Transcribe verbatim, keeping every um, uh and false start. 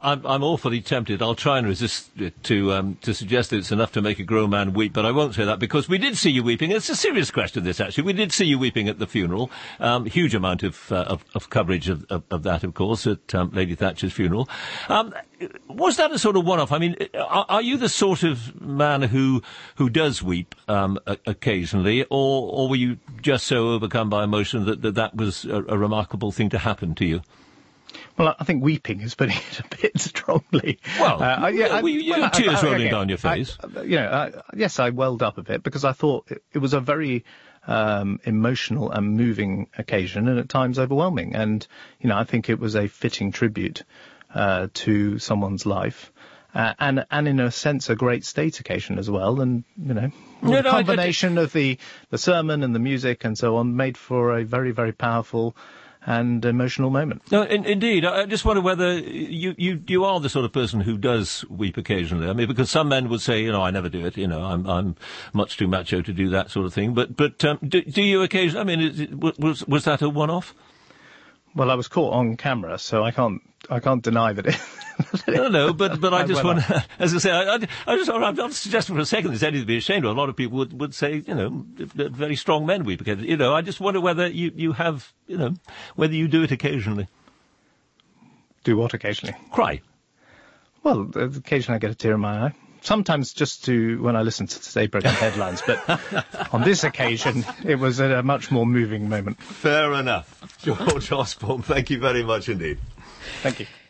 I'm, I'm awfully tempted. I'll try and resist it to um, to suggest that it's enough to make a grown man weep, but I won't say that because we did see you weeping. It's a serious question, this, actually. We did see you weeping at the funeral. Um, huge amount of, uh, of, of coverage of, of, of that, of course, at um, Lady Thatcher's funeral. Um, was that a sort of one-off? I mean, are, are you the sort of man who who does weep um, a- occasionally, or, or were you just so overcome by emotion that that, that was a, a remarkable thing to happen to you? Well, I think weeping is putting it a bit strongly. Well, uh, yeah, well, you, well, tears I, I, rolling okay, down your face. I, you know, I, yes, I welled up a bit because I thought it, it was a very um, emotional and moving occasion, and at times overwhelming. And you know, I think it was a fitting tribute uh, to someone's life. Uh, and, and in a sense, a great state occasion as well. And, you know, No, the no, I- I- combination of the, the sermon and the music and so on made for a very, very powerful and emotional moment. No, in, indeed. I I just wonder whether you, you, you are the sort of person who does weep occasionally. I mean, because some men would say, you know, I never do it. You know, I'm I'm much too macho to do that sort of thing. But but um, do, do you occasionally? I mean, is it, was was that a one-off? Well, I was caught on camera, so I can't I can't deny that it. No, no, but but I just well, want, as I say, I, I, I just I'm not suggesting for a second there's anything to be ashamed of. A lot of people would, would say, you know, that very strong men weep occasionally. You know, I just wonder whether you, you have, you know, whether you do it occasionally. Do what occasionally? Cry. Well, occasionally I get a tear in my eye. Sometimes just to when I listen to Today Programme headlines, but on this occasion it was a, a much more moving moment. Fair enough. George Osborne, thank you very much indeed. Thank you.